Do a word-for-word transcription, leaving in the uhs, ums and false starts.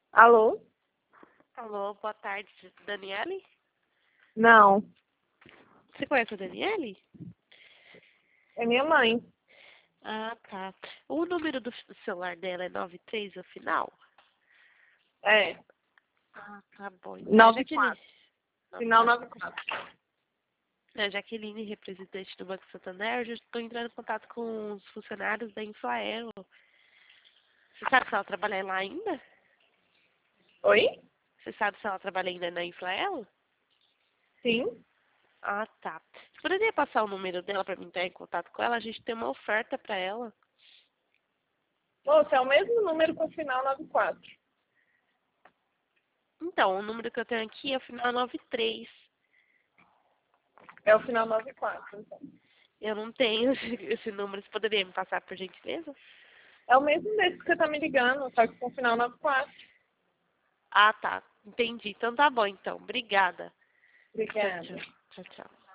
Alô? Alô, boa tarde, Daniele? Não, Você conhece a Daniele? é minha mãe. Ah, tá. O número do celular dela é nove três no final? É, Ah, tá bom. Então é nove Jaqueline. quatro. Final Nove nove quatro. quatro. É Jaqueline, representante do Banco Santander. Eu já estou entrando em contato com os funcionários da Inflael. Você sabe se ela trabalha lá ainda? Oi? Você sabe se ela trabalha ainda na Inflael? Sim. Ah, tá. Você poderia passar o número dela para mim entrar em contato com ela? A gente tem uma oferta para ela. Moça, é o mesmo número com o final nove quatro. Então, o número que eu tenho aqui é o final nove três. É o final nove quatro, então. Eu não tenho esse, esse número. Você poderia me passar, por gentileza? É o mesmo desse que você tá me ligando, só que com o final nove quatro. Ah, tá. Entendi. Então tá bom, então. Obrigada. Tchau, Obrigada. tchau. Tchau, tchau.